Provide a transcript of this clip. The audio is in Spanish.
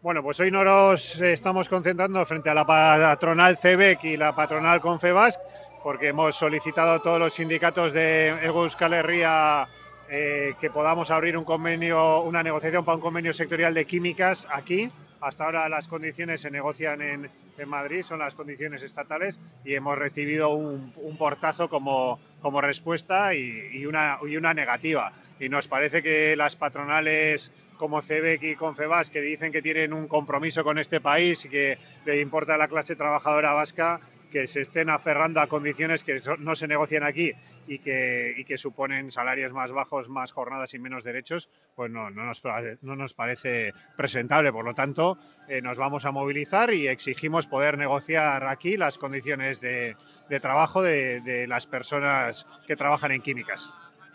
Bueno, pues hoy nos estamos concentrando frente a la patronal CEBEC y la patronal Confebask, porque hemos solicitado a todos los sindicatos de Euskal Herria que podamos abrir un convenio, una negociación para un convenio sectorial de químicas aquí. Hasta ahora las condiciones se negocian en Madrid, son las condiciones estatales, y hemos recibido un portazo como respuesta y una negativa. Y nos parece que las patronales como CEBEC y Confebask, que dicen que tienen un compromiso con este país y que le importa a la clase trabajadora vasca, que se estén aferrando a condiciones que no se negocian aquí y que suponen salarios más bajos, más jornadas y menos derechos, pues no nos parece presentable. Por lo tanto, nos vamos a movilizar y exigimos poder negociar aquí las condiciones de trabajo de las personas que trabajan en químicas.